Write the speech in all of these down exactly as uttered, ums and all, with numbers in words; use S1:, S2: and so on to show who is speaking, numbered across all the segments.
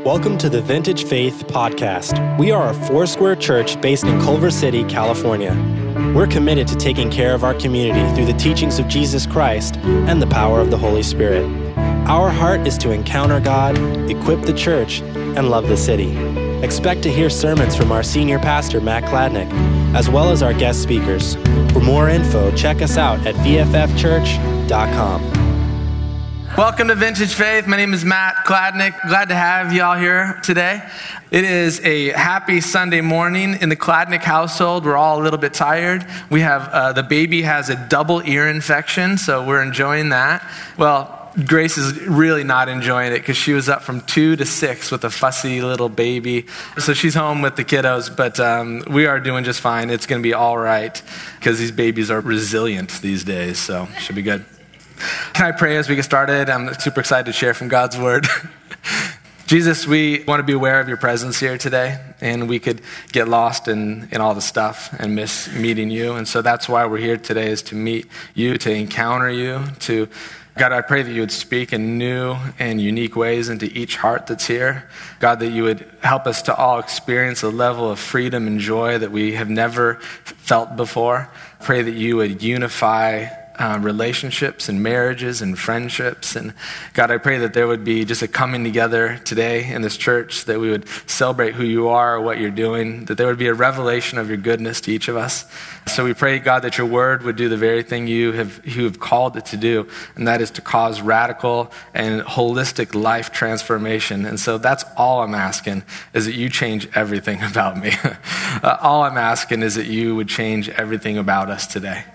S1: Welcome to the Vintage Faith Podcast. We are a Foursquare church based in Culver City, California. We're committed to taking care of our community through the teachings of Jesus Christ and the power of the Holy Spirit. Our heart is to encounter God, equip the church, and love the city. Expect to hear sermons from our senior pastor, Matt Kladnick, as well as our guest speakers. For more info, check us out at v f f church dot com.
S2: Welcome to Vintage Faith. My name is Matt Kladnick. Glad to have you all here today. It is a happy Sunday morning in the Kladnick household. We're all a little bit tired. We have, uh, the baby has a double ear infection, so we're enjoying that. Well, Grace is really not enjoying it because she was up from two to six with a fussy little baby. So she's home with the kiddos, but um, we are doing just fine. It's going to be all right because these babies are resilient these days, so it should be good. Can I pray as we get started? I'm super excited to share from God's word. Jesus, we want to be aware of your presence here today, and we could get lost in, in all the stuff and miss meeting you. And so that's why we're here today, is to meet you, to encounter you, to God, I pray that you would speak in new and unique ways into each heart that's here. God, that you would help us to all experience a level of freedom and joy that we have never felt before. Pray that you would unify Uh, relationships and marriages and friendships. And God, I pray that there would be just a coming together today in this church, that we would celebrate who you are, what you're doing, that there would be a revelation of your goodness to each of us. So we pray, God, that your word would do the very thing you have, you have called it to do, and that is to cause radical and holistic life transformation. And so that's all I'm asking, is that you change everything about me. uh, all I'm asking is that you would change everything about us today.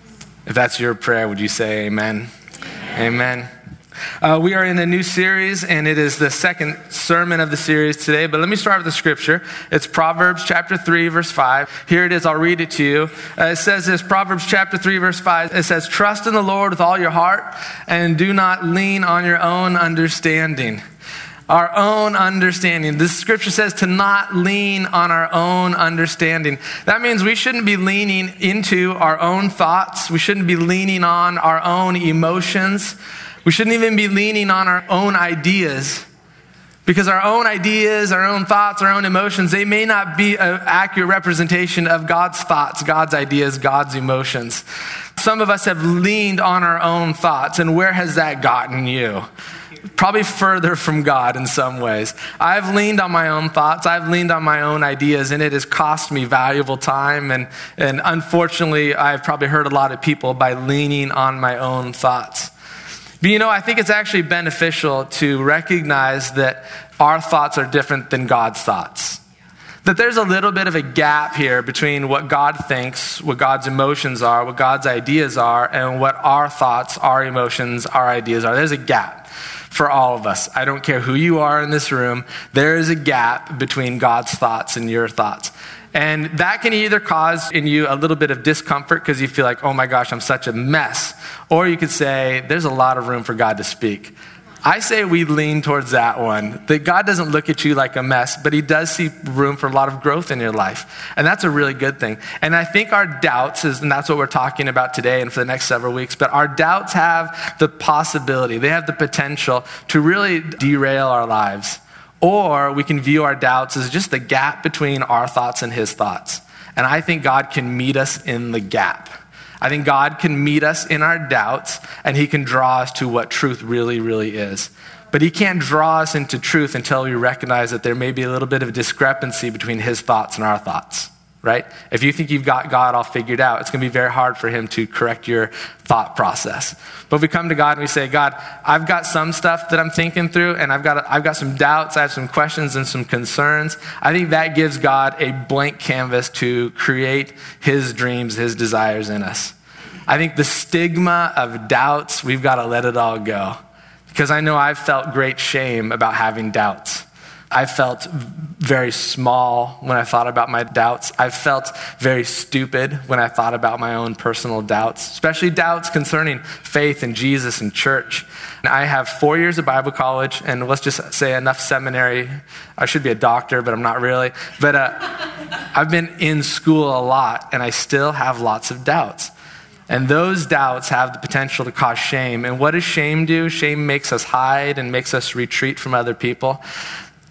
S2: If that's your prayer, would you say amen? Amen. Amen. Uh, we are in a new series, and it is the second sermon of the series today. But let me start with the scripture. It's Proverbs chapter three, verse five. Here it is. I'll read it to you. Uh, it says this, Proverbs chapter three, verse five. It says, "Trust in the Lord with all your heart, and do not lean on your own understanding." Our own understanding. This scripture says to not lean on our own understanding. That means we shouldn't be leaning into our own thoughts. We shouldn't be leaning on our own emotions. We shouldn't even be leaning on our own ideas. Because our own ideas, our own thoughts, our own emotions, they may not be an accurate representation of God's thoughts, God's ideas, God's emotions. Some of us have leaned on our own thoughts, and where has that gotten you? Probably further from God in some ways. I've leaned on my own thoughts. I've leaned on my own ideas, and it has cost me valuable time. And, and unfortunately, I've probably hurt a lot of people by leaning on my own thoughts. But you know, I think it's actually beneficial to recognize that our thoughts are different than God's thoughts. That there's a little bit of a gap here between what God thinks, what God's emotions are, what God's ideas are, and what our thoughts, our emotions, our ideas are. There's a gap for all of us. I don't care who you are in this room. There is a gap between God's thoughts and your thoughts. And that can either cause in you a little bit of discomfort because you feel like, oh my gosh, I'm such a mess. Or you could say, there's a lot of room for God to speak. I say we lean towards that one, that God doesn't look at you like a mess, but he does see room for a lot of growth in your life. And that's a really good thing. And I think our doubts is, and that's what we're talking about today and for the next several weeks, but our doubts have the possibility, they have the potential to really derail our lives. Or we can view our doubts as just the gap between our thoughts and his thoughts. And I think God can meet us in the gap. I think God can meet us in our doubts, and he can draw us to what truth really, really is. But he can't draw us into truth until we recognize that there may be a little bit of a discrepancy between his thoughts and our thoughts, right? If you think you've got God all figured out, it's going to be very hard for him to correct your thought process. But if we come to God and we say, God, I've got some stuff that I'm thinking through, and I've got I've got some doubts, I have some questions and some concerns. I think that gives God a blank canvas to create his dreams, his desires in us. I think the stigma of doubts, we've got to let it all go. Because I know I've felt great shame about having doubts. I felt very small when I thought about my doubts. I felt very stupid when I thought about my own personal doubts, especially doubts concerning faith and Jesus and church. And I have four years of Bible college, and let's just say enough seminary. I should be a doctor, but I'm not really. But uh, I've been in school a lot, and I still have lots of doubts. And those doubts have the potential to cause shame. And what does shame do? Shame makes us hide and makes us retreat from other people.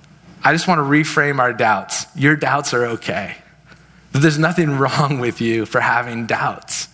S2: I just want to reframe our doubts. Your doubts are okay. There's nothing wrong with you for having doubts.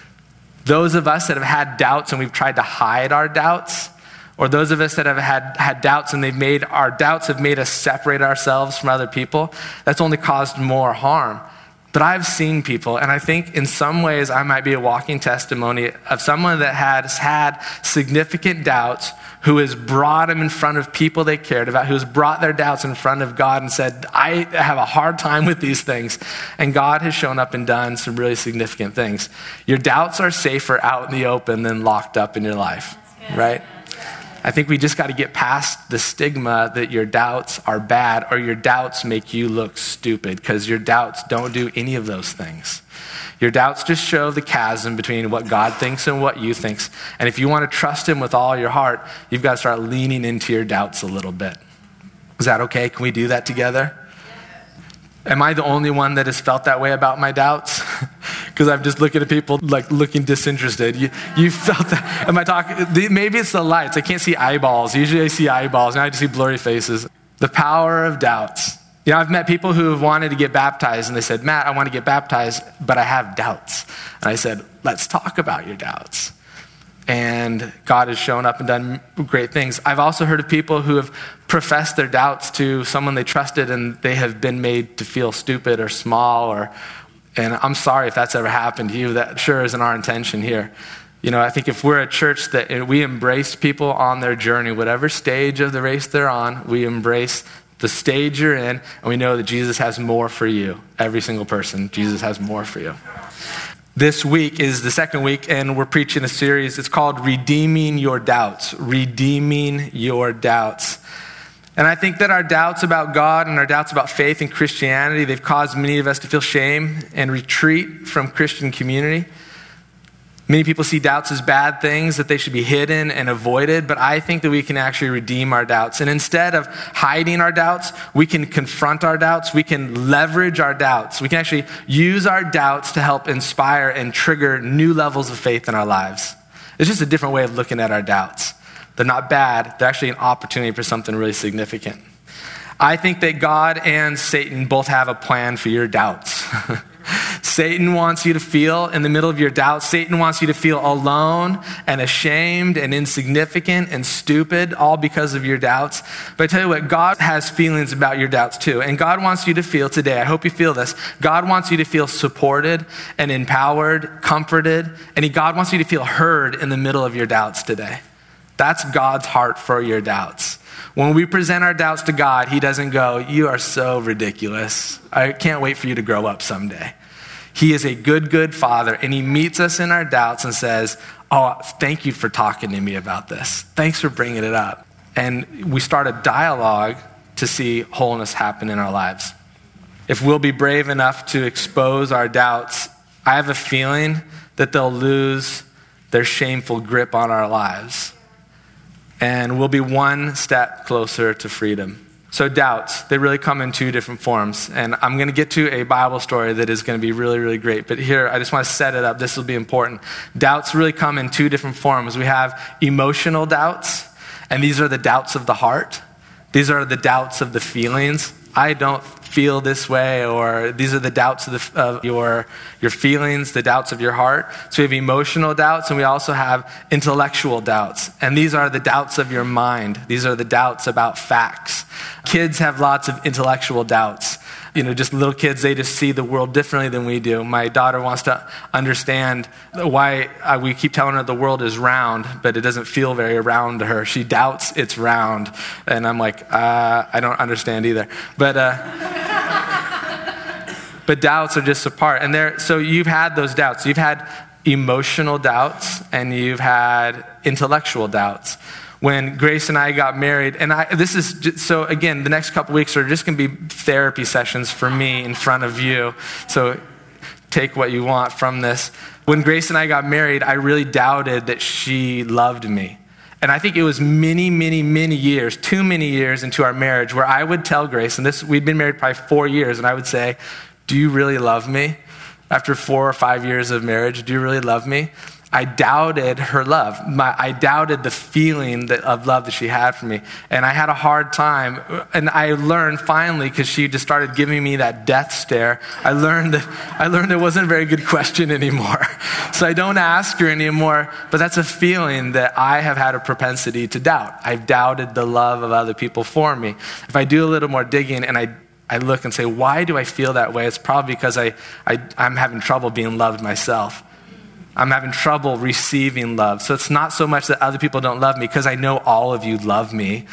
S2: Those of us that have had doubts and we've tried to hide our doubts, or those of us that have had, had doubts and they've made, our doubts have made us separate ourselves from other people, that's only caused more harm. But I've seen people, and I think in some ways I might be a walking testimony of someone that has had significant doubts, who has brought them in front of people they cared about, who has brought their doubts in front of God and said, I have a hard time with these things. And God has shown up and done some really significant things. Your doubts are safer out in the open than locked up in your life, right? I think we just got to get past the stigma that your doubts are bad or your doubts make you look stupid, because your doubts don't do any of those things. Your doubts just show the chasm between what God thinks and what you think. And if you want to trust him with all your heart, you've got to start leaning into your doubts a little bit. Is that okay? Can we do that together? Am I the only one that has felt that way about my doubts? Because I'm just looking at people like looking disinterested. You, you felt that? Am I talking? Maybe it's the lights. I can't see eyeballs. Usually I see eyeballs. Now I just see blurry faces. The power of doubts. You know, I've met people who have wanted to get baptized and they said, Matt, I want to get baptized, but I have doubts. And I said, let's talk about your doubts. And God has shown up and done great things. I've also heard of people who have professed their doubts to someone they trusted and they have been made to feel stupid or small. Or, and I'm sorry if that's ever happened to you. That sure isn't our intention here. You know, I think if we're a church that we embrace people on their journey, whatever stage of the race they're on, we embrace the stage you're in, and we know that Jesus has more for you. Every single person, Jesus has more for you. This week is the second week, and we're preaching a series. It's called Redeeming Your Doubts. Redeeming Your Doubts. And I think that our doubts about God and our doubts about faith and Christianity, they've caused many of us to feel shame and retreat from Christian community. Many people see doubts as bad things, that they should be hidden and avoided, but I think that we can actually redeem our doubts. And instead of hiding our doubts, we can confront our doubts. We can leverage our doubts. We can actually use our doubts to help inspire and trigger new levels of faith in our lives. It's just a different way of looking at our doubts. They're not bad. They're actually an opportunity for something really significant. I think that God and Satan both have a plan for your doubts. Satan wants you to feel in the middle of your doubts. Satan wants you to feel alone and ashamed and insignificant and stupid, all because of your doubts. But I tell you what, God has feelings about your doubts too. And God wants you to feel today, I hope you feel this, God wants you to feel supported and empowered, comforted, and he, God wants you to feel heard in the middle of your doubts today. That's God's heart for your doubts. When we present our doubts to God, he doesn't go, you are so ridiculous. I can't wait for you to grow up someday. He is a good, good father, and he meets us in our doubts and says, oh, thank you for talking to me about this. Thanks for bringing it up. And we start a dialogue to see wholeness happen in our lives. If we'll be brave enough to expose our doubts, I have a feeling that they'll lose their shameful grip on our lives. And we'll be one step closer to freedom. So doubts, they really come in two different forms. And I'm going to get to a Bible story that is going to be really, really great. But here, I just want to set it up. This will be important. Doubts really come in two different forms. We have emotional doubts, and these are the doubts of the heart. These are the doubts of the feelings. I don't feel this way, or these are the doubts of, the, of your, your feelings, the doubts of your heart. So we have emotional doubts, and we also have intellectual doubts. And these are the doubts of your mind. These are the doubts about facts. Kids have lots of intellectual doubts. You know, just little kids, they just see the world differently than we do. My daughter wants to understand why we keep telling her the world is round, but it doesn't feel very round to her. She doubts it's round. And I'm like, uh, I don't understand either. But uh, but doubts are just a part. And there, so you've had those doubts. You've had emotional doubts, and you've had intellectual doubts. When Grace and I got married, and I, this is, just, so again, the next couple weeks are just going to be therapy sessions for me in front of you. So take what you want from this. When Grace and I got married, I really doubted that she loved me. And I think it was many, many, many years, too many years into our marriage, where I would tell Grace, and this, we'd been married probably four years, and I would say, do you really love me? After four or five years of marriage, do you really love me? I doubted her love. My, I doubted the feeling that, of love that she had for me. And I had a hard time. And I learned finally, because she just started giving me that death stare, I learned that I learned it wasn't a very good question anymore. So I don't ask her anymore. But that's a feeling that I have had a propensity to doubt. I've doubted the love of other people for me. If I do a little more digging and I I look and say, why do I feel that way? It's probably because I, I I'm having trouble being loved myself. I'm having trouble receiving love. So it's not so much that other people don't love me, because I know all of you love me.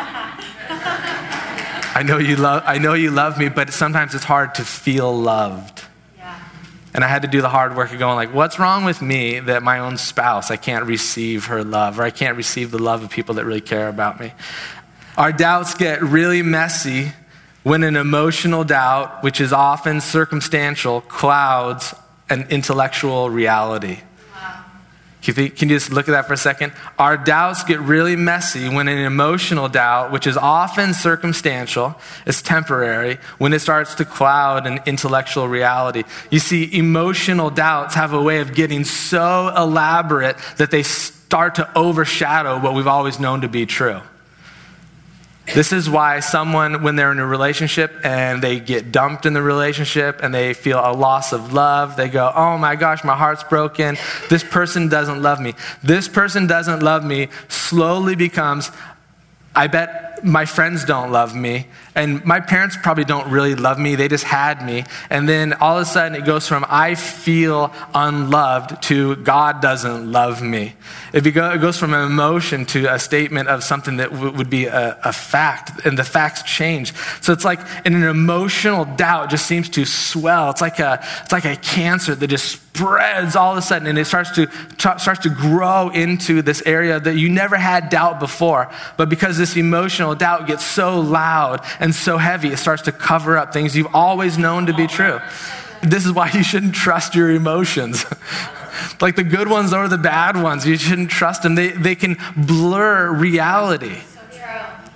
S2: I know you love I know you love me, but sometimes it's hard to feel loved. Yeah. And I had to do the hard work of going like, what's wrong with me that my own spouse, I can't receive her love, or I can't receive the love of people that really care about me. Our doubts get really messy when an emotional doubt, which is often circumstantial, clouds an intellectual reality. Wow. Can you, think, can you just look at that for a second? Our doubts get really messy when an emotional doubt, which is often circumstantial, is temporary, when it starts to cloud an intellectual reality. You see, emotional doubts have a way of getting so elaborate that they start to overshadow what we've always known to be true. This is why someone, when they're in a relationship and they get dumped in the relationship and they feel a loss of love, they go, oh my gosh, my heart's broken. This person doesn't love me. This person doesn't love me slowly becomes, I bet my friends don't love me, and my parents probably don't really love me. They just had me. And then all of a sudden it goes from I feel unloved to God doesn't love me. It, go, it goes from an emotion to a statement of something that w- would be a, a fact, and the facts change. So it's like an emotional doubt just seems to swell. It's like a it's like a cancer that just spreads all of a sudden, and it starts to t- starts to grow into this area that you never had doubt before. But because this emotional doubt gets so loud and so heavy, it starts to cover up things you've always known to be true. This is why you shouldn't trust your emotions. Like the good ones or the bad ones, you shouldn't trust them. They, they can blur reality. So true.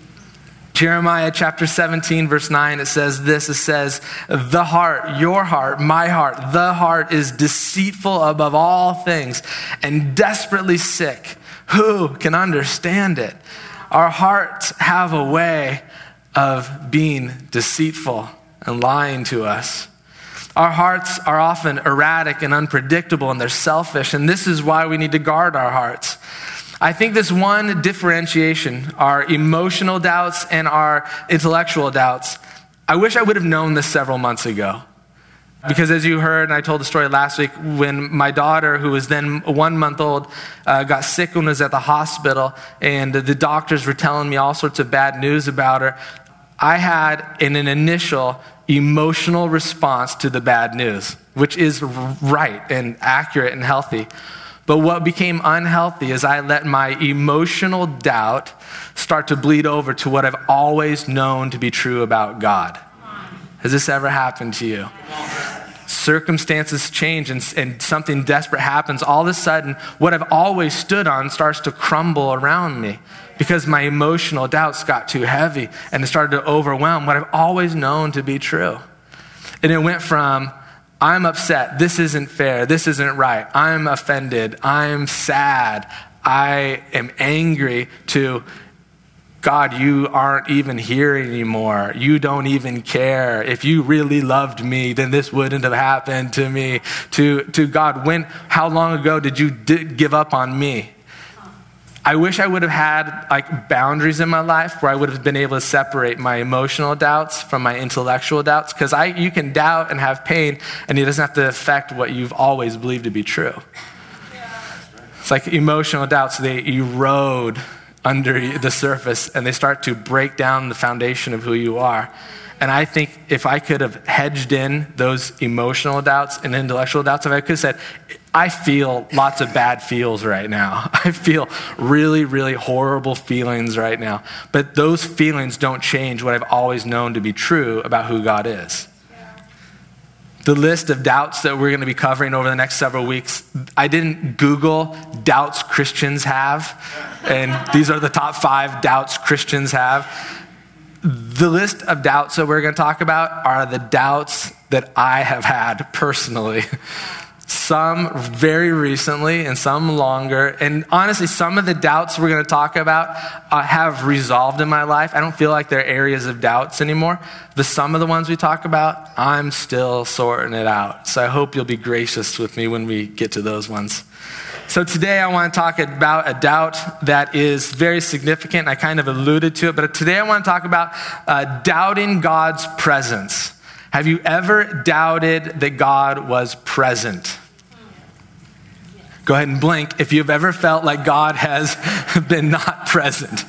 S2: Jeremiah chapter seventeen, verse nine, it says this, it says, the heart, your heart, my heart, the heart is deceitful above all things and desperately sick. Who can understand it? Our hearts have a way of being deceitful and lying to us. Our hearts are often erratic and unpredictable, and they're selfish, and this is why we need to guard our hearts. I think this one differentiation, our emotional doubts and our intellectual doubts, I wish I would have known this several months ago. Because as you heard, and I told the story last week, when my daughter, who was then one month old, uh, got sick and was at the hospital, and the doctors were telling me all sorts of bad news about her, I had in an initial emotional response to the bad news, which is right and accurate and healthy. But what became unhealthy is I let my emotional doubt start to bleed over to what I've always known to be true about God. Has this ever happened to you? Circumstances change and, and something desperate happens. All of a sudden, what I've always stood on starts to crumble around me because my emotional doubts got too heavy and it started to overwhelm what I've always known to be true. And it went from, I'm upset, this isn't fair, this isn't right, I'm offended, I'm sad, I am angry, to God, you aren't even here anymore. You don't even care. If you really loved me, then this wouldn't have happened to me. To, to God, when, how long ago did you di- give up on me? I wish I would have had like boundaries in my life where I would have been able to separate my emotional doubts from my intellectual doubts, because I you can doubt and have pain, and it doesn't have to affect what you've always believed to be true. It's like emotional doubts, they erode under the surface, and they start to break down the foundation of who you are. And I think if I could have hedged in those emotional doubts and intellectual doubts, if I could have said, I feel lots of bad feels right now. I feel really, really horrible feelings right now. But those feelings don't change what I've always known to be true about who God is. The list of doubts that we're going to be covering over the next several weeks, I didn't Google doubts Christians have, and these are the top five doubts Christians have. The list of doubts that we're going to talk about are the doubts that I have had personally. some very recently, and some longer. And honestly, some of the doubts we're going to talk about uh, have resolved in my life. I don't feel like they're areas of doubts anymore. The some of the ones we talk about, I'm still sorting it out. So I hope you'll be gracious with me when we get to those ones. So today I want to talk about a doubt that is very significant. I kind of alluded to it, but today I want to talk about uh, doubting God's presence. Have you ever doubted that God was present? Go ahead and blink if you've ever felt like God has been not present.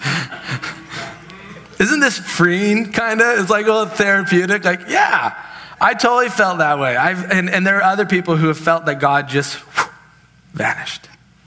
S2: Isn't this freeing, kind of? It's like a little therapeutic. Like, yeah, I totally felt that way. I've, and, and there are other people who have felt that God just whew, vanished.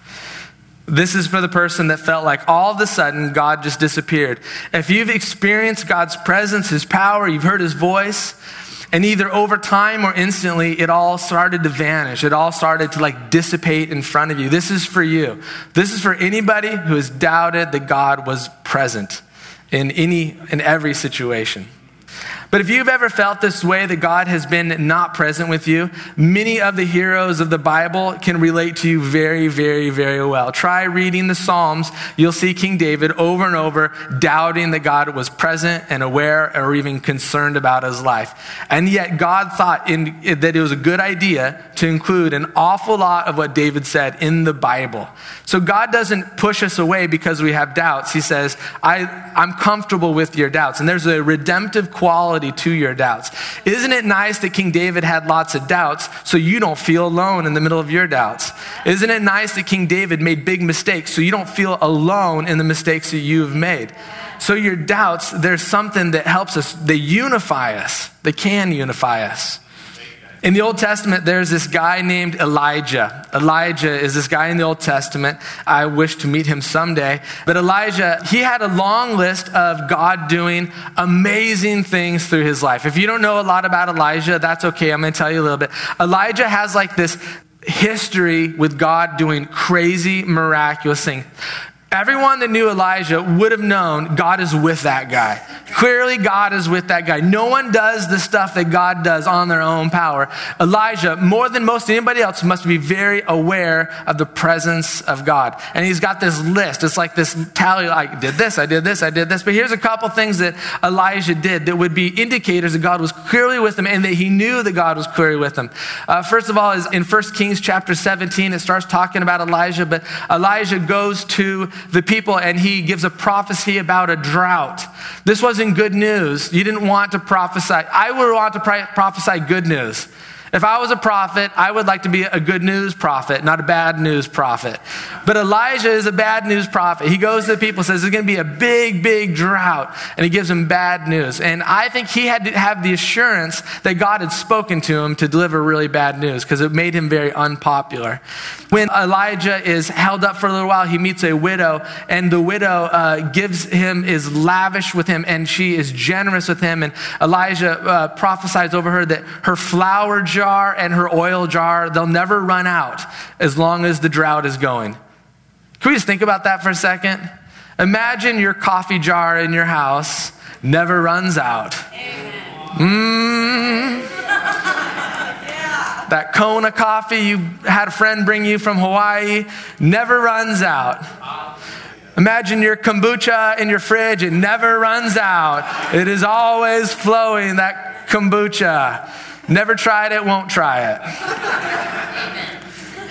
S2: This is for the person that felt like all of a sudden God just disappeared. If you've experienced God's presence, his power, you've heard his voice, and either over time or instantly, it all started to vanish. It all started to like dissipate in front of you. This is for you. This is for anybody who has doubted that God was present in any, in every situation. But if you've ever felt this way, that God has been not present with you, many of the heroes of the Bible can relate to you very, very, very well. Try reading the Psalms. You'll see King David over and over doubting that God was present and aware or even concerned about his life. And yet God thought in, that it was a good idea to include an awful lot of what David said in the Bible. So God doesn't push us away because we have doubts. He says, I, I'm comfortable with your doubts. And there's a redemptive quality to your doubts. Isn't it nice that King David had lots of doubts so you don't feel alone in the middle of your doubts? Isn't it nice that King David made big mistakes so you don't feel alone in the mistakes that you've made? So your doubts, there's something that helps us. They unify us. They can unify us. In the Old Testament, there's this guy named Elijah. Elijah is this guy in the Old Testament. I wish to meet him someday. But Elijah, he had a long list of God doing amazing things through his life. If you don't know a lot about Elijah, that's okay. I'm going to tell you a little bit. Elijah has like this history with God doing crazy, miraculous things. Everyone that knew Elijah would have known God is with that guy. Clearly, God is with that guy. No one does the stuff that God does on their own power. Elijah, more than most anybody else, must be very aware of the presence of God. And he's got this list. It's like this tally, I did this, I did this, I did this. But here's a couple things that Elijah did that would be indicators that God was clearly with him and that he knew that God was clearly with him. Uh, first of all, is in First Kings chapter seventeen, it starts talking about Elijah, but Elijah goes to the people and he gives a prophecy about a drought. This wasn't good news. You didn't want to prophesy. I would want to prophesy good news. If I was a prophet, I would like to be a good news prophet, not a bad news prophet. But Elijah is a bad news prophet. He goes to the people and says, there's going to be a big, big drought. And he gives them bad news. And I think he had to have the assurance that God had spoken to him to deliver really bad news because it made him very unpopular. When Elijah is held up for a little while, he meets a widow. And the widow uh, gives him, is lavish with him, and she is generous with him. And Elijah uh, prophesies over her that her flour jar and her oil jar, they'll never run out as long as the drought is going. Can we just think about that for a second? Imagine your coffee jar in your house never runs out. Mmm. That Kona coffee you had a friend bring you from Hawaii never runs out. Imagine your kombucha in your fridge. It never runs out. It is always flowing, that kombucha. Never tried it, won't try it.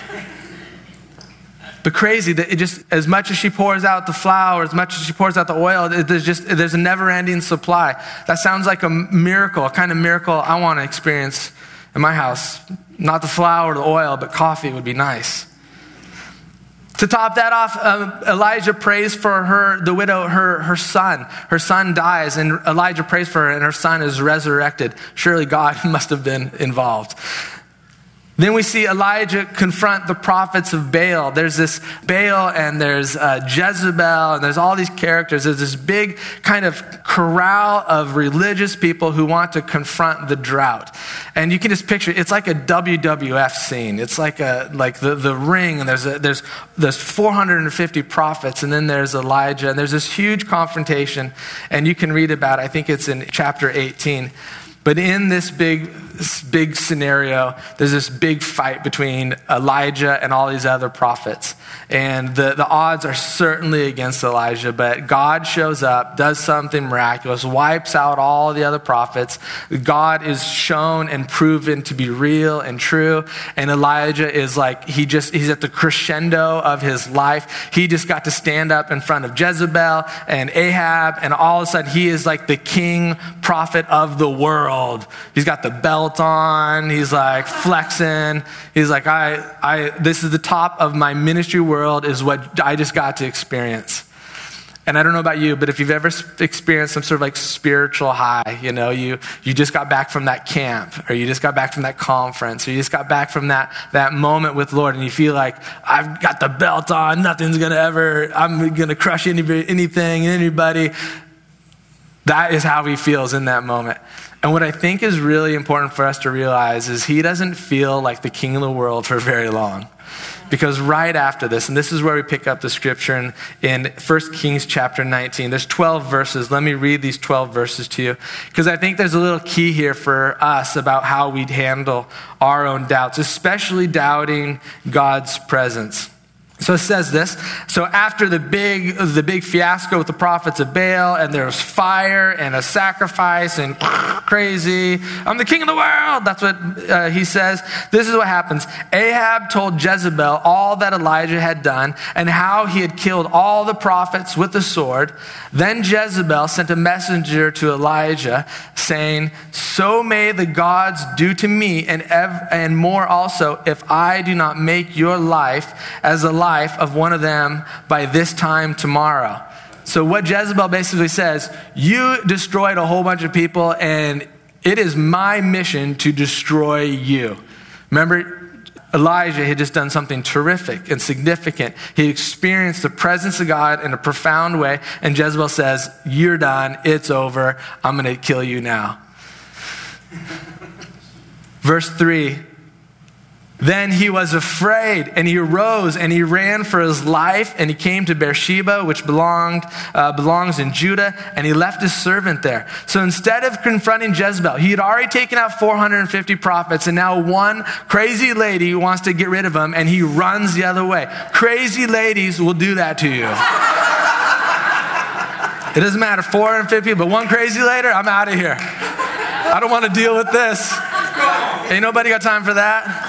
S2: But crazy that it just, as much as she pours out the flour, as much as she pours out the oil, there's just, there's a never-ending supply. That sounds like a miracle, a kind of miracle I want to experience in my house. Not the flour or the oil, but coffee would be nice. To top that off, um, Elijah prays for her, the widow, her, her son. Her son dies, and Elijah prays for her, and her son is resurrected. Surely God must have been involved. Then we see Elijah confront the prophets of Baal. There's this Baal and there's uh, Jezebel and there's all these characters. There's this big kind of corral of religious people who want to confront the drought. And you can just picture, it's like a W W F scene. It's like a like the, the ring, and there's a, there's there's four hundred fifty prophets, and then there's Elijah, and there's this huge confrontation, and you can read about it. I think it's in chapter eighteen. But in this big this big scenario. There's this big fight between Elijah and all these other prophets. And the, the odds are certainly against Elijah, but God shows up, does something miraculous, wipes out all the other prophets. God is shown and proven to be real and true. And Elijah is like, he just, he's at the crescendo of his life. He just got to stand up in front of Jezebel and Ahab, and all of a sudden he is like the king prophet of the world. He's got the belt on. He's like flexing. He's like, I, I, this is the top of my ministry world is what I just got to experience. And I don't know about you, but if you've ever experienced some sort of like spiritual high, you know, you you just got back from that camp, or you just got back from that conference, or you just got back from that that moment with Lord, and you feel like, I've got the belt on, nothing's gonna ever, I'm gonna crush any, anything, anybody. That is how he feels in that moment. And what I think is really important for us to realize is he doesn't feel like the king of the world for very long. Because right after this, and this is where we pick up the scripture in, in First Kings chapter nineteen. There's twelve verses. Let me read these twelve verses to you. Because I think there's a little key here for us about how we'd handle our own doubts, especially doubting God's presence. So it says this. So after the big the big fiasco with the prophets of Baal, and there was fire and a sacrifice and crazy, I'm the king of the world. That's what uh, he says. This is what happens. Ahab told Jezebel all that Elijah had done and how he had killed all the prophets with the sword. Then Jezebel sent a messenger to Elijah saying, so may the gods do to me and, ev- and more also if I do not make your life as a life of one of them by this time tomorrow. So what Jezebel basically says, you destroyed a whole bunch of people and it is my mission to destroy you. Remember, Elijah had just done something terrific and significant. He experienced the presence of God in a profound way, and Jezebel says, you're done, it's over, I'm going to kill you now. Verse three, then he was afraid, and he arose, and he ran for his life, and he came to Beersheba, which belonged uh, belongs in Judah, and he left his servant there. So instead of confronting Jezebel, he had already taken out four hundred fifty prophets, and now one crazy lady wants to get rid of him, and he runs the other way. Crazy ladies will do that to you. It doesn't matter, four hundred fifty, but one crazy later, I'm out of here. I don't want to deal with this. Ain't nobody got time for that.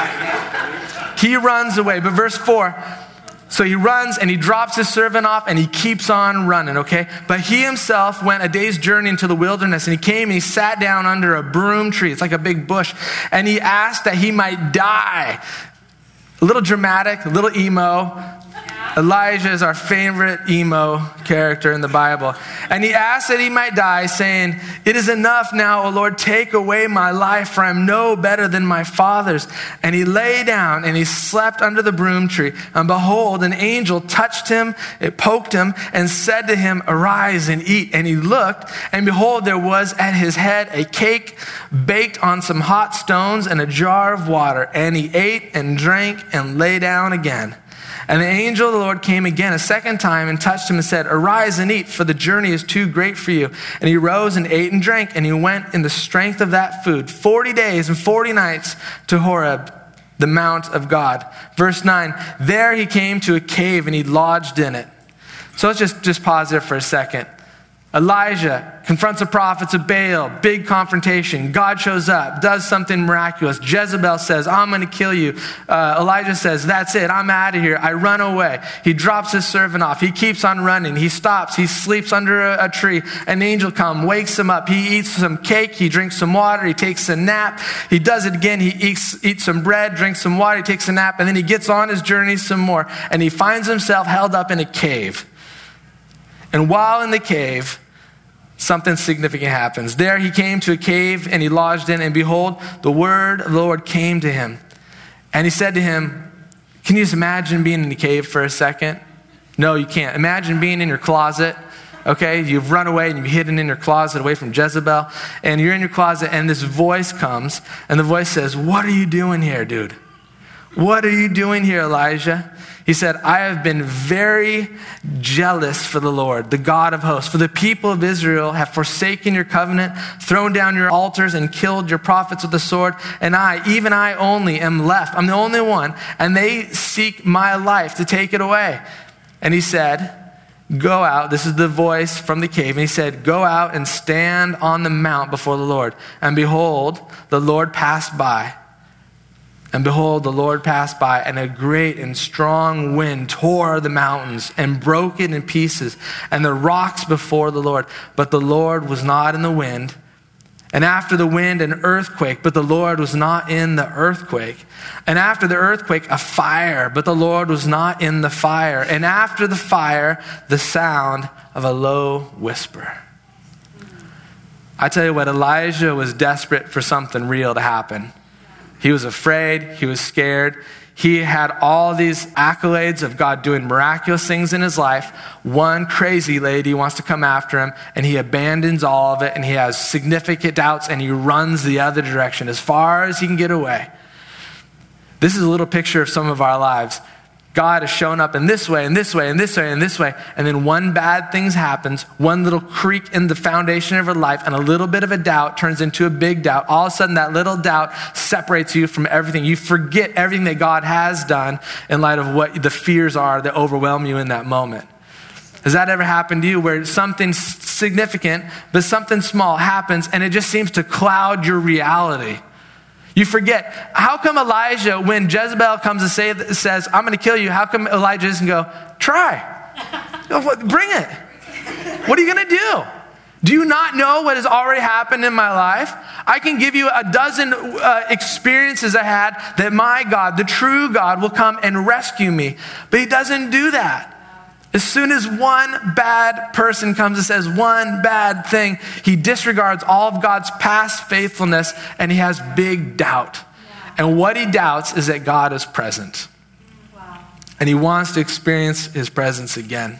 S2: He runs away. But verse four, so he runs and he drops his servant off and he keeps on running, okay? But he himself went a day's journey into the wilderness, and he came and he sat down under a broom tree. It's like a big bush. And he asked that he might die. A little dramatic, a little emo. Elijah is our favorite emo character in the Bible. And he asked that he might die, saying, it is enough now, O Lord, take away my life, for I am no better than my fathers. And he lay down and he slept under the broom tree. And behold, an angel touched him, it poked him, and said to him, arise and eat. And he looked, and behold, there was at his head a cake baked on some hot stones and a jar of water. And he ate and drank and lay down again. And the angel of the Lord came again a second time and touched him and said, arise and eat, for the journey is too great for you. And he rose and ate and drank, and he went in the strength of that food forty days and forty nights to Horeb, the mount of God. Verse nine, there he came to a cave and he lodged in it. So let's just, just pause there for a second. Elijah confronts the prophets of Baal, big confrontation. God shows up, does something miraculous. Jezebel says, I'm going to kill you. Uh, Elijah says, that's it, I'm out of here. I run away. He drops his servant off. He keeps on running. He stops. He sleeps under a, a tree. An angel comes, wakes him up. He eats some cake. He drinks some water. He takes a nap. He does it again. He eats, eats some bread, drinks some water. He takes a nap, and then he gets on his journey some more. And he finds himself held up in a cave. And while in the cave, something significant happens. There he came to a cave and he lodged in, and behold, the word of the Lord came to him. And he said to him, can you just imagine being in a cave for a second? No, you can't. Imagine being in your closet, okay? You've run away and you've hidden in your closet away from Jezebel, and you're in your closet and this voice comes, and the voice says, what are you doing here, dude? What are you doing here, Elijah? He said, I have been very jealous for the Lord, the God of hosts. For the people of Israel have forsaken your covenant, thrown down your altars, and killed your prophets with the sword. And I, even I only, am left. I'm the only one. And they seek my life to take it away. And he said, go out. This is the voice from the cave. And he said, go out and stand on the mount before the Lord. And behold, the Lord passed by. And behold, the Lord passed by, and a great and strong wind tore the mountains and broke it in pieces, and the rocks before the Lord. But the Lord was not in the wind. And after the wind, an earthquake, but the Lord was not in the earthquake. And after the earthquake, a fire, but the Lord was not in the fire. And after the fire, the sound of a low whisper. I tell you what, Elijah was desperate for something real to happen. He was afraid. He was scared. He had all these accolades of God doing miraculous things in his life. One crazy lady wants to come after him, and he abandons all of it, and he has significant doubts, and he runs the other direction as far as he can get away. This is a little picture of some of our lives. God has shown up in this way, and this way, and this way, and this way, and then one bad thing happens, one little creak in the foundation of our life, and a little bit of a doubt turns into a big doubt. All of a sudden, that little doubt separates you from everything. You forget everything that God has done in light of what the fears are that overwhelm you in that moment. Has that ever happened to you where something significant, but something small happens, and it just seems to cloud your reality? You forget. How come Elijah, when Jezebel comes and say, says, I'm going to kill you, how come Elijah doesn't go, try? Bring it. What are you going to do? Do you not know what has already happened in my life? I can give you a dozen uh, experiences I had that my God, the true God, will come and rescue me. But he doesn't do that. As soon as one bad person comes and says one bad thing, he disregards all of God's past faithfulness, and he has big doubt. Yeah. And what he doubts is that God is present. Wow. And he wants to experience his presence again.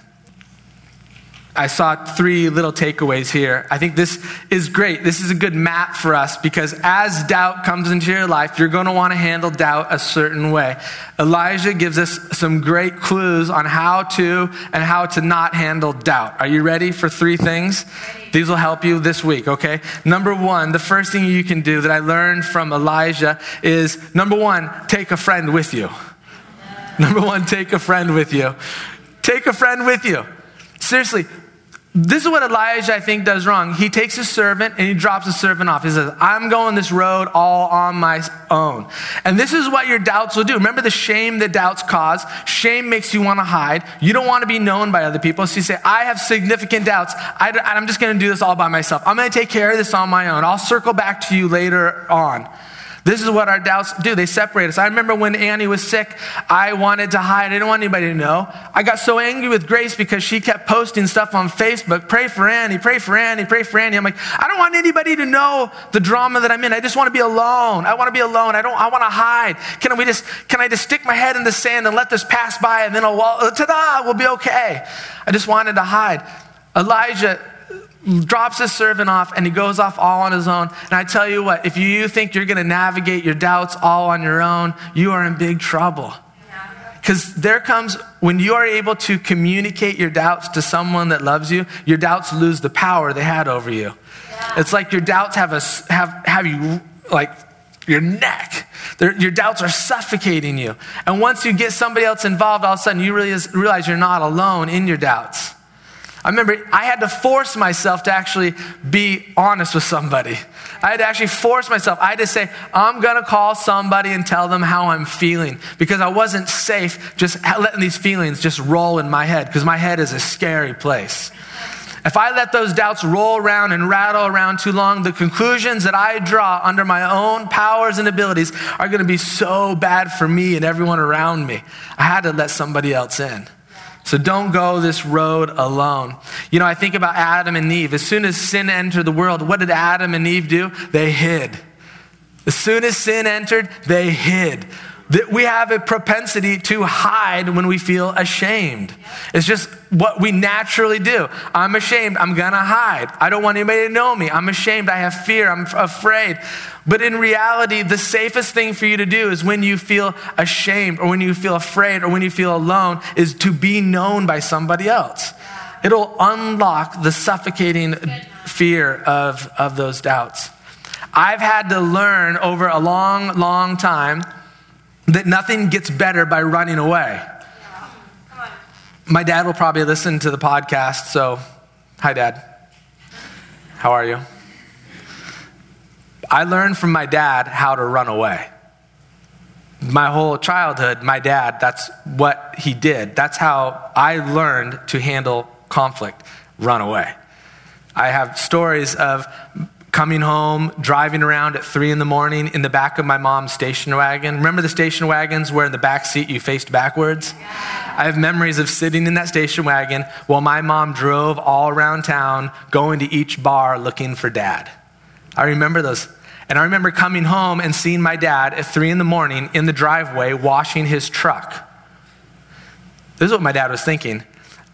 S2: I saw three little takeaways here. I think this is great. This is a good map for us because as doubt comes into your life, you're going to want to handle doubt a certain way. Elijah gives us some great clues on how to and how to not handle doubt. Are you ready for three things? Ready. These will help you this week, okay? Number one, the first thing you can do that I learned from Elijah is, number one, take a friend with you. Yeah. Number one, take a friend with you. Take a friend with you. Seriously. This is what Elijah, I think, does wrong. He takes his servant and he drops the servant off. He says, I'm going this road all on my own. And this is what your doubts will do. Remember the shame that doubts cause? Shame makes you want to hide. You don't want to be known by other people. So you say, I have significant doubts. I, I'm just going to do this all by myself. I'm going to take care of this on my own. I'll circle back to you later on. This is what our doubts do. They separate us. I remember when Annie was sick, I wanted to hide. I didn't want anybody to know. I got so angry with Grace because she kept posting stuff on Facebook. Pray for Annie, pray for Annie, pray for Annie. I'm like, I don't want anybody to know the drama that I'm in. I just want to be alone. I want to be alone. I don't, I want to hide. Can we just, can I just stick my head in the sand and let this pass by and then I'll, ta-da, we'll be okay. I just wanted to hide. Elijah drops his servant off and he goes off all on his own. And I tell you what, if you think you're going to navigate your doubts all on your own, you are in big trouble. Because there comes, when you are able to communicate your doubts to someone that loves you, your doubts lose the power they had over you. Yeah. It's like your doubts have a, have, have you like your neck. They're, your doubts are suffocating you. And once you get somebody else involved, all of a sudden you really realize you're not alone in your doubts. I remember I had to force myself to actually be honest with somebody. I had to actually force myself. I had to say, I'm going to call somebody and tell them how I'm feeling because I wasn't safe just letting these feelings just roll in my head because my head is a scary place. If I let those doubts roll around and rattle around too long, the conclusions that I draw under my own powers and abilities are going to be so bad for me and everyone around me. I had to let somebody else in. So don't go this road alone. You know, I think about Adam and Eve. As soon as sin entered the world, what did Adam and Eve do? They hid. As soon as sin entered, they hid. that we have a propensity to hide when we feel ashamed. It's just what we naturally do. I'm ashamed. I'm going to hide. I don't want anybody to know me. I'm ashamed. I have fear. I'm afraid. But in reality, the safest thing for you to do is when you feel ashamed or when you feel afraid or when you feel alone is to be known by somebody else. It'll unlock the suffocating fear of, of those doubts. I've had to learn over a long, long time that nothing gets better by running away. My dad will probably listen to the podcast, so hi, Dad. How are you? I learned from my dad how to run away. My whole childhood, my dad, that's what he did. That's how I learned to handle conflict, run away. I have stories of coming home, driving around at three in the morning in the back of my mom's station wagon. Remember the station wagons where in the back seat you faced backwards? Yeah. I have memories of sitting in that station wagon while my mom drove all around town, going to each bar looking for Dad. I remember those. And I remember coming home and seeing my dad at three in the morning in the driveway washing his truck. This is what my dad was thinking.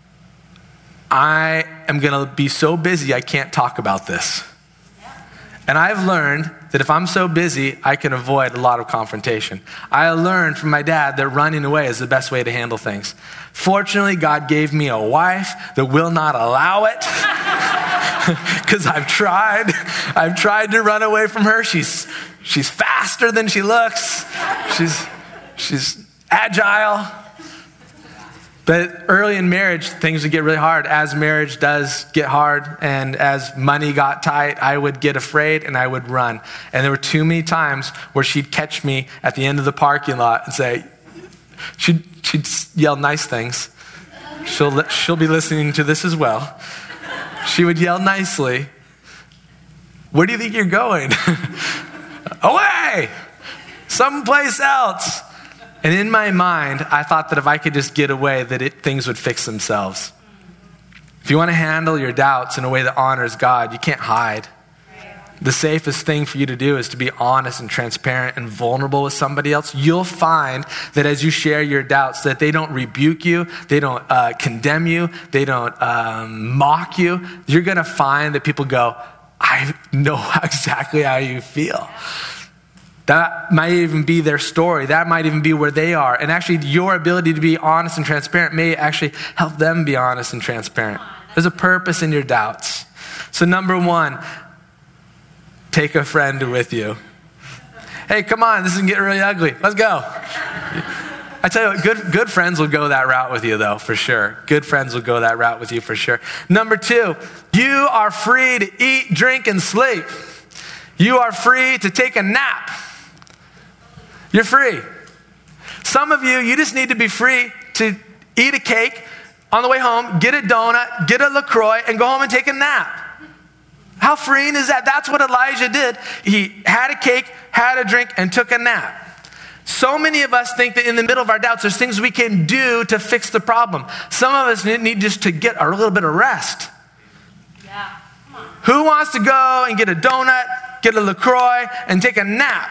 S2: I am going to be so busy I can't talk about this. And I've learned that if I'm so busy, I can avoid a lot of confrontation. I learned from my dad that running away is the best way to handle things. Fortunately, God gave me a wife that will not allow it. Because I've tried. I've tried to run away from her. She's she's faster than she looks. She's she's agile. But early in marriage, things would get really hard. As marriage does get hard, and as money got tight, I would get afraid and I would run. And there were too many times where she'd catch me at the end of the parking lot and say, she'd, she'd yell nice things. She'll, she'll be listening to this as well. She would yell nicely, "Where do you think you're going?" "Away! Someplace else." And in my mind, I thought that if I could just get away, that it, things would fix themselves. If you want to handle your doubts in a way that honors God, you can't hide. The safest thing for you to do is to be honest and transparent and vulnerable with somebody else. You'll find that as you share your doubts, that they don't rebuke you, they don't uh, condemn you, they don't um, mock you. You're going to find that people go, "I know exactly how you feel." That might even be their story. That might even be where they are. And actually, your ability to be honest and transparent may actually help them be honest and transparent. There's a purpose in your doubts. So number one, take a friend with you. Hey, come on, this is getting really ugly. Let's go. I tell you what, good, good friends will go that route with you, though, for sure. Good friends will go that route with you, for sure. Number two, you are free to eat, drink, and sleep. You are free to take a nap. You're free. Some of you, you just need to be free to eat a cake on the way home, get a donut, get a LaCroix, and go home and take a nap. How freeing is that? That's what Elijah did. He had a cake, had a drink, and took a nap. So many of us think that in the middle of our doubts, there's things we can do to fix the problem. Some of us need just to get a little bit of rest.
S3: Yeah. Come on.
S2: Who wants to go and get a donut, get a LaCroix, and take a nap?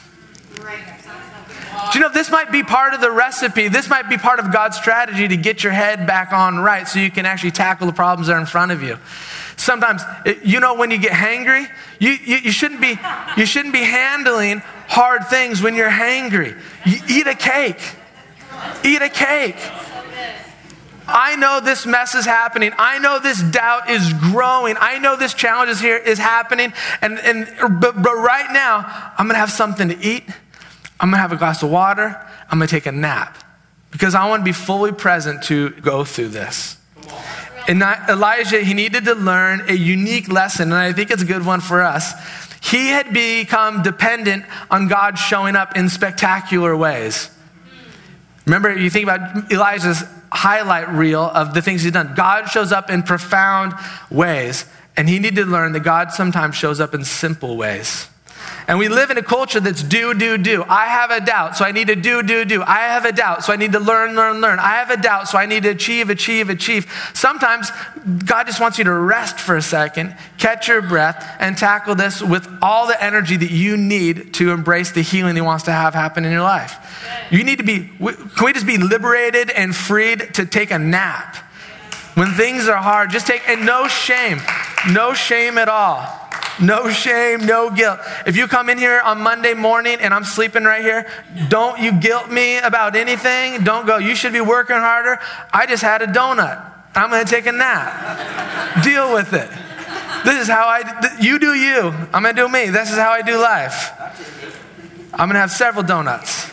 S2: Do you know this might be part of the recipe? This might be part of God's strategy to get your head back on right so you can actually tackle the problems that are in front of you. Sometimes, you know, when you get hangry, you, you, you shouldn't be you shouldn't be handling hard things when you're hangry. You eat a cake. Eat a cake. I know this mess is happening. I know this doubt is growing. I know this challenge is here is happening. And and but, but right now, I'm gonna have something to eat. I'm going to have a glass of water. I'm going to take a nap because I want to be fully present to go through this. And Elijah, he needed to learn a unique lesson, and I think it's a good one for us. He had become dependent on God showing up in spectacular ways. Remember, you think about Elijah's highlight reel of the things he's done. God shows up in profound ways, and he needed to learn that God sometimes shows up in simple ways. And we live in a culture that's do, do, do. I have a doubt, so I need to do, do, do. I have a doubt, so I need to learn, learn, learn. I have a doubt, so I need to achieve, achieve, achieve. Sometimes God just wants you to rest for a second, catch your breath, and tackle this with all the energy that you need to embrace the healing he wants to have happen in your life. You need to be, can we just be liberated and freed to take a nap? When things are hard, just take, and no shame, no shame at all. No shame, no guilt. If you come in here on Monday morning and I'm sleeping right here, don't you guilt me about anything. Don't go, you should be working harder. I just had a donut. I'm going to take a nap. Deal with it. This is how I, you do you. I'm going to do me. This is how I do life. I'm going to have several donuts.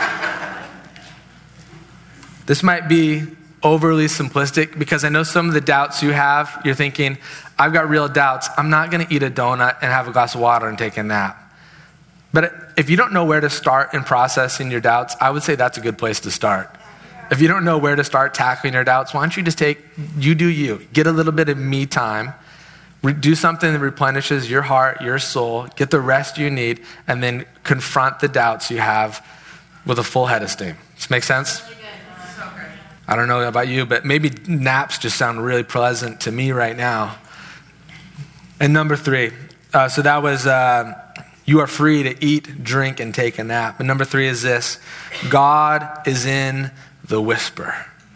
S2: This might be overly simplistic because I know some of the doubts you have, you're thinking, I've got real doubts. I'm not going to eat a donut and have a glass of water and take a nap. But if you don't know where to start in processing your doubts, I would say that's a good place to start. If you don't know where to start tackling your doubts, why don't you just take, you do you. Get a little bit of me time. Do something that replenishes your heart, your soul. Get the rest you need, and then confront the doubts you have with a full head of steam. Does this make sense? I don't know about you, but maybe naps just sound really pleasant to me right now. And number three, uh, so that was, uh, you are free to eat, drink, and take a nap. And number three is this: God is in the whisper.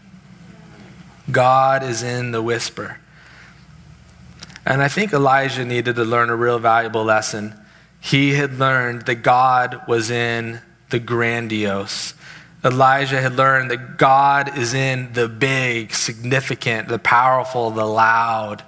S2: God is in the whisper. And I think Elijah needed to learn a real valuable lesson. He had learned that God was in the grandiose. Elijah had learned that God is in the big, significant, the powerful, the loud.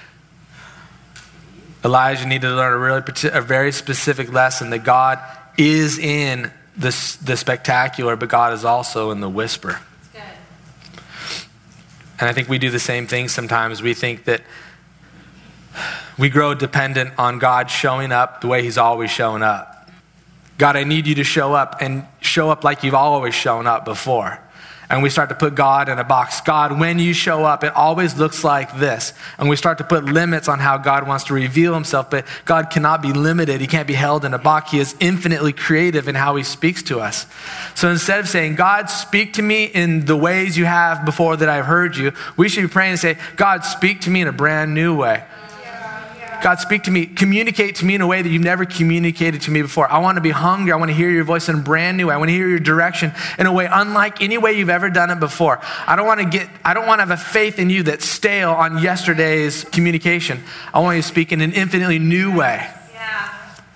S2: Elijah needed to learn a really a very specific lesson that God is in the, the spectacular, but God is also in the whisper.
S3: That's good.
S2: And I think we do the same thing sometimes. We think that we grow dependent on God showing up the way he's always shown up. God, I need you to show up and show up like you've always shown up before. And we start to put God in a box. God, when you show up, it always looks like this. And we start to put limits on how God wants to reveal himself, but God cannot be limited. He can't be held in a box. He is infinitely creative in how he speaks to us. So instead of saying, God, speak to me in the ways you have before that I've heard you, we should be praying and say, God, speak to me in a brand new way. God, speak to me, communicate to me in a way that you've never communicated to me before. I want to be hungry. I want to hear your voice in a brand new way. I want to hear your direction in a way unlike any way you've ever done it before. I don't want to get, I don't want to have a faith in you that's stale on yesterday's communication. I want you to speak in an infinitely new way.
S3: Yeah.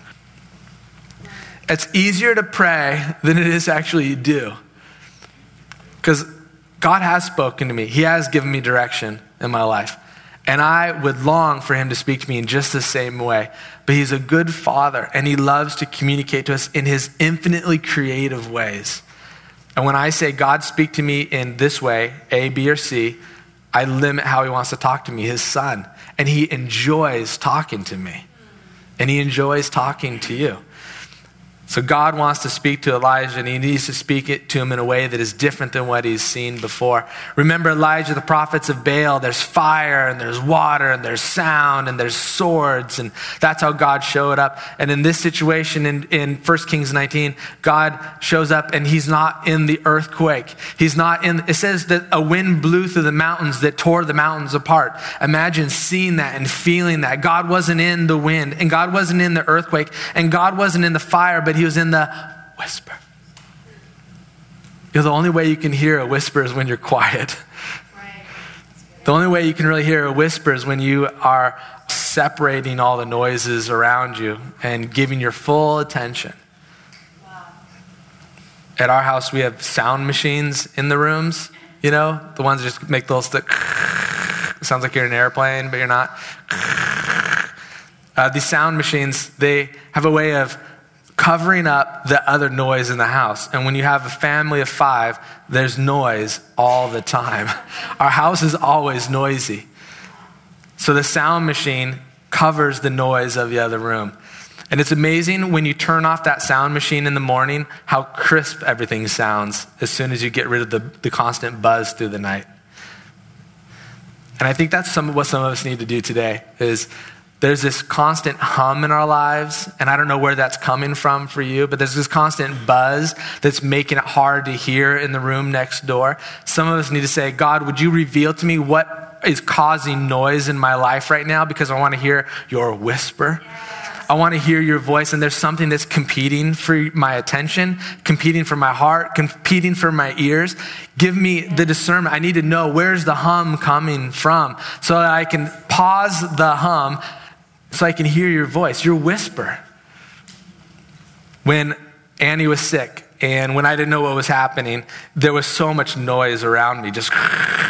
S2: It's easier to pray than it is actually do. Because God has spoken to me. He has given me direction in my life. And I would long for him to speak to me in just the same way. But he's a good father, and he loves to communicate to us in his infinitely creative ways. And when I say, God, speak to me in this way, A, B, or C, I limit how he wants to talk to me, his son. And he enjoys talking to me. And he enjoys talking to you. So God wants to speak to Elijah, and he needs to speak it to him in a way that is different than what he's seen before. Remember Elijah, the prophets of Baal, there's fire and there's water and there's sound and there's swords, and that's how God showed up. And in this situation in, in First Kings nineteen, God shows up and he's not in the earthquake. He's not in, it says that a wind blew through the mountains that tore the mountains apart. Imagine seeing that and feeling that. God wasn't in the wind, and God wasn't in the earthquake, and God wasn't in the fire, but he was in the whisper. You know, the only way you can hear a whisper is when you're quiet.
S3: Right.
S2: The only way you can really hear a whisper is when you are separating all the noises around you and giving your full attention.
S3: Wow.
S2: At our house, we have sound machines in the rooms, you know, the ones that just make those that sounds like you're in an airplane, but you're not. Uh, these sound machines, they have a way of covering up the other noise in the house. And when you have a family of five, there's noise all the time. Our house is always noisy. So the sound machine covers the noise of the other room. And it's amazing when you turn off that sound machine in the morning, how crisp everything sounds as soon as you get rid of the, the constant buzz through the night. And I think that's some of what some of us need to do today is there's this constant hum in our lives, and I don't know where that's coming from for you, but there's this constant buzz that's making it hard to hear in the room next door. Some of us need to say, God, would you reveal to me what is causing noise in my life right now? Because I want to hear your whisper. I want to hear your voice, and there's something that's competing for my attention, competing for my heart, competing for my ears. Give me the discernment. I need to know, where's the hum coming from, so that I can pause the hum so I can hear your voice, your whisper. When Annie was sick and when I didn't know what was happening, there was so much noise around me, just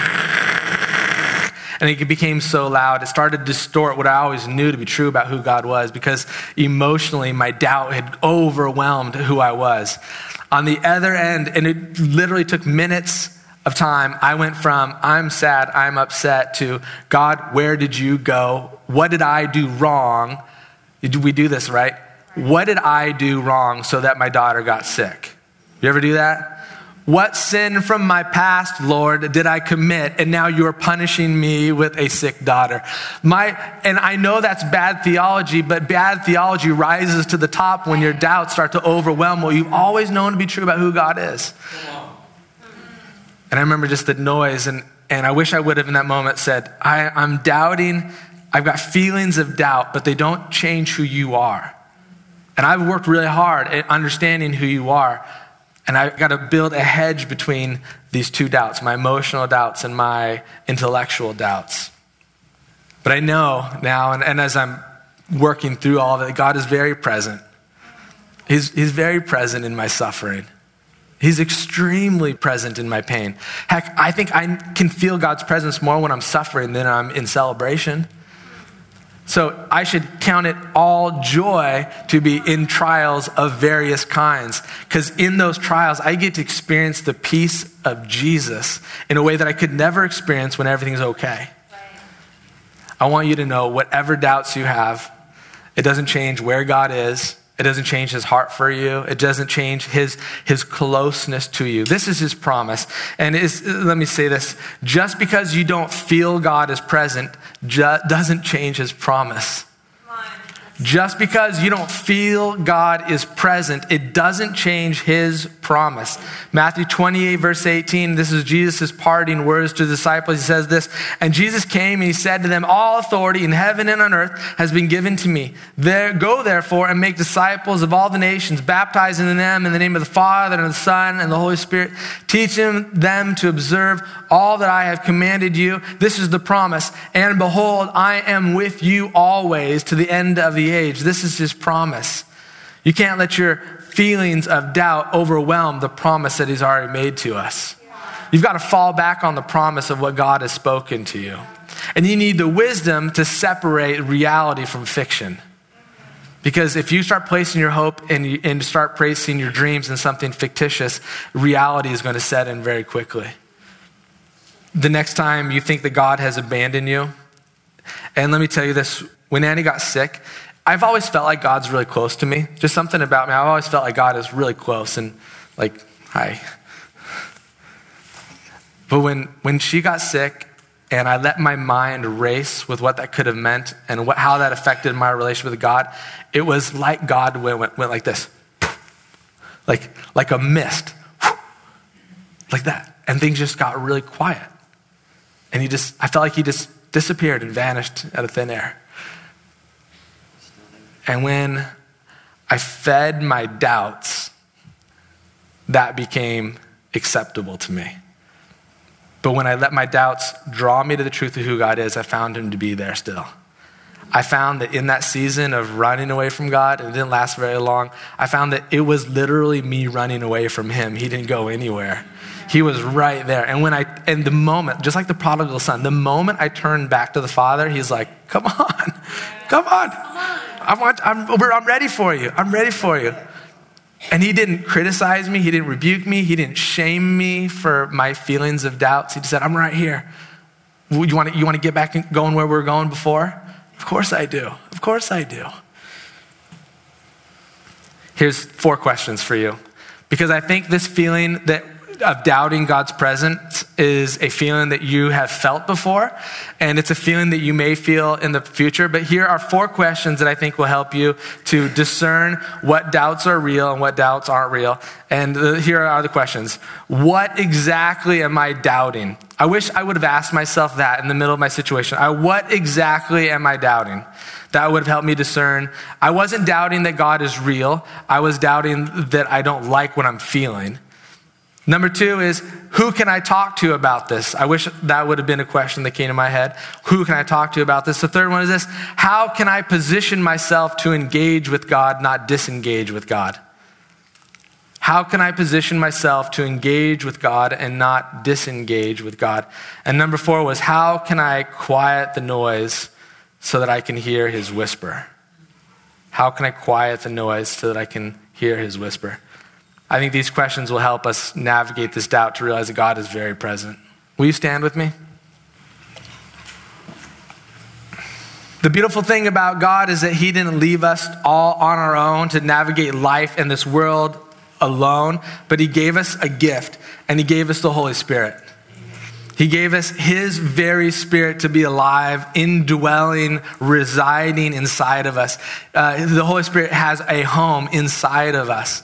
S2: and it became so loud, it started to distort what I always knew to be true about who God was, because emotionally my doubt had overwhelmed who I was. On the other end, and it literally took minutes of time, I went from I'm sad, I'm upset, to God, where did you go? What did I do wrong? Did we do this right? What did I do wrong so that my daughter got sick? You ever do that? What sin from my past, Lord, did I commit, and now you're punishing me with a sick daughter? My, and I know that's bad theology, but bad theology rises to the top when your doubts start to overwhelm what you've always known to be true about who God is. And I remember just the noise, and, and I wish I would have in that moment said, I, I'm doubting, I've got feelings of doubt, but they don't change who you are. And I've worked really hard at understanding who you are. And I've got to build a hedge between these two doubts, my emotional doubts and my intellectual doubts. But I know now, and, and as I'm working through all of it, God is very present. He's, he's very present in my suffering. He's extremely present in my pain. Heck, I think I can feel God's presence more when I'm suffering than I'm in celebration. So I should count it all joy to be in trials of various kinds, because in those trials, I get to experience the peace of Jesus in a way that I could never experience when everything's okay. I want you to know, whatever doubts you have, it doesn't change where God is. It doesn't change his heart for you. It doesn't change his, his closeness to you. This is his promise. And is, let me say this, just because you don't feel God is present ju- doesn't change his promise. Just because you don't feel God is present, it doesn't change his promise. Matthew twenty-eight, verse eighteen, this is Jesus' parting words to the disciples. He says this, and Jesus came and he said to them, all authority in heaven and on earth has been given to me. There, go therefore and make disciples of all the nations, baptizing them in the name of the Father and of the Son and the Holy Spirit, teaching them to observe all that I have commanded you. This is the promise. And behold, I am with you always to the end of the age. This is his promise. You can't let your feelings of doubt overwhelm the promise that he's already made to us. You've got to fall back on the promise of what God has spoken to you. And you need the wisdom to separate reality from fiction. Because if you start placing your hope and, you, and start placing your dreams in something fictitious, reality is going to set in very quickly. The next time you think that God has abandoned you, and let me tell you this, when Annie got sick, I've always felt like God's really close to me. Just something about me. I've always felt like God is really close and like, hi. But when, when she got sick and I let my mind race with what that could have meant and what, how that affected my relationship with God, it was like God went, went, went like this. Like, like a mist. Like that. And things just got really quiet. And he just, I felt like he just disappeared and vanished out of thin air. And when I fed my doubts, that became acceptable to me. But when I let my doubts draw me to the truth of who God is, I found him to be there still. I found that in that season of running away from God, and it didn't last very long, I found that it was literally me running away from him. He didn't go anywhere. He was right there. And when I, and the moment, just like the prodigal son, the moment I turned back to the Father, he's like, come on, come on. I want, I'm, I'm ready for you. I'm ready for you. And he didn't criticize me. He didn't rebuke me. He didn't shame me for my feelings of doubts. He just said, I'm right here. You want to, you want to get back and going where we were going before? Of course I do. Of course I do. Here's four questions for you. Because I think this feeling that of doubting God's presence is a feeling that you have felt before, and it's a feeling that you may feel in the future. But here are four questions that I think will help you to discern what doubts are real and what doubts aren't real. And the, here are the questions. What exactly am I doubting? I wish I would have asked myself that in the middle of my situation. I, what exactly am I doubting? That would have helped me discern. I wasn't doubting that God is real. I was doubting that I don't like what I'm feeling. Number two is, who can I talk to about this? I wish that would have been a question that came to my head. Who can I talk to about this? The third one is this: how can I position myself to engage with God, not disengage with God? How can I position myself to engage with God and not disengage with God? And number four was, how can I quiet the noise so that I can hear his whisper? How can I quiet the noise so that I can hear his whisper? I think these questions will help us navigate this doubt to realize that God is very present. Will you stand with me? The beautiful thing about God is that he didn't leave us all on our own to navigate life in this world alone, but he gave us a gift, and he gave us the Holy Spirit. He gave us his very Spirit to be alive, indwelling, residing inside of us. Uh, the Holy Spirit has a home inside of us.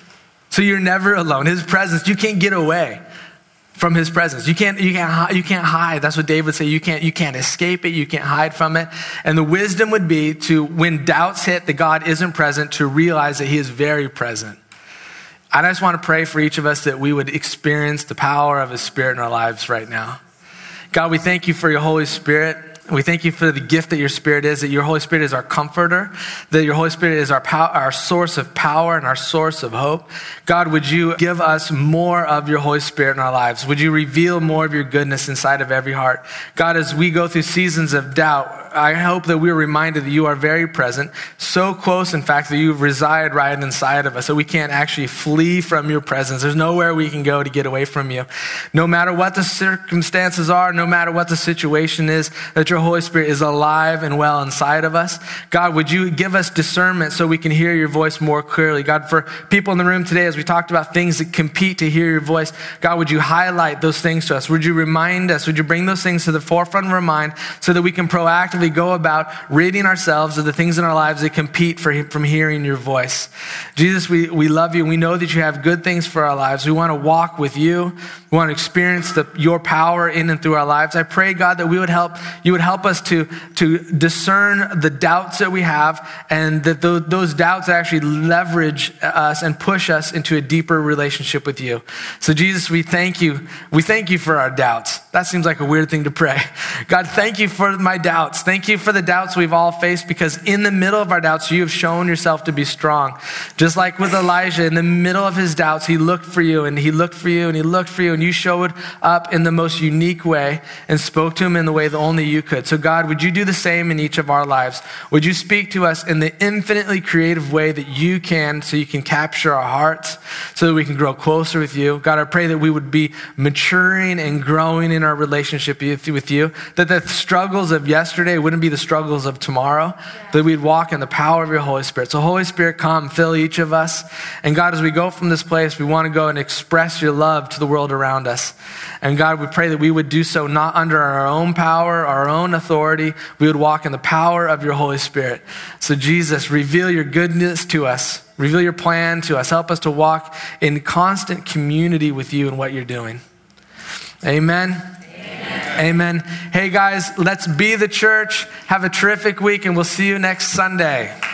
S2: So you're never alone. His presence, you can't get away from his presence. You can't, you can't, you can't hide. That's what David would say. You can't, you can't escape it. You can't hide from it. And the wisdom would be to, when doubts hit that God isn't present, to realize that he is very present. And I just want to pray for each of us that we would experience the power of his Spirit in our lives right now. God, we thank you for your Holy Spirit. We thank you for the gift that your Spirit is, that your Holy Spirit is our comforter, that your Holy Spirit is our pow- our source of power and our source of hope. God, would you give us more of your Holy Spirit in our lives? Would you reveal more of your goodness inside of every heart? God, as we go through seasons of doubt, I hope that we're reminded that you are very present, so close, in fact, that you reside right inside of us, that we can't actually flee from your presence. There's nowhere we can go to get away from you. No matter what the circumstances are, no matter what the situation is, that your Holy Spirit is alive and well inside of us. God, would you give us discernment so we can hear your voice more clearly? God, for people in the room today, as we talked about things that compete to hear your voice, God, would you highlight those things to us? Would you remind us? Would you bring those things to the forefront of our mind so that we can proactively go about ridding ourselves of the things in our lives that compete for, from hearing your voice? Jesus, we, we love you. We know that you have good things for our lives. We want to walk with you. We want to experience the, your power in and through our lives. I pray, God, that we would help, you would help us to, to discern the doubts that we have, and that those, those doubts actually leverage us and push us into a deeper relationship with you. So Jesus, we thank you. We thank you for our doubts. That seems like a weird thing to pray. God, thank you for my doubts. Thank you for the doubts we've all faced, because in the middle of our doubts, you have shown yourself to be strong. Just like with Elijah, in the middle of his doubts, he looked for you and he looked for you and he looked for you, and you showed up in the most unique way and spoke to him in the way that only you could. So God, would you do the same in each of our lives? Would you speak to us in the infinitely creative way that you can, so you can capture our hearts, so that we can grow closer with you? God, I pray that we would be maturing and growing in our relationship with you, that the struggles of yesterday wouldn't be the struggles of tomorrow, yeah. That we'd walk in the power of your Holy Spirit. So Holy Spirit, come, fill each of us. And God, as we go from this place, we want to go and express your love to the world around us. And God, we pray that we would do so not under our own power, our own authority. We would walk in the power of your Holy Spirit. So Jesus, reveal your goodness to us. Reveal your plan to us. Help us to walk in constant community with you and what you're doing. Amen. Amen. Amen. Hey guys, let's be the church. Have a terrific week, and we'll see you next Sunday.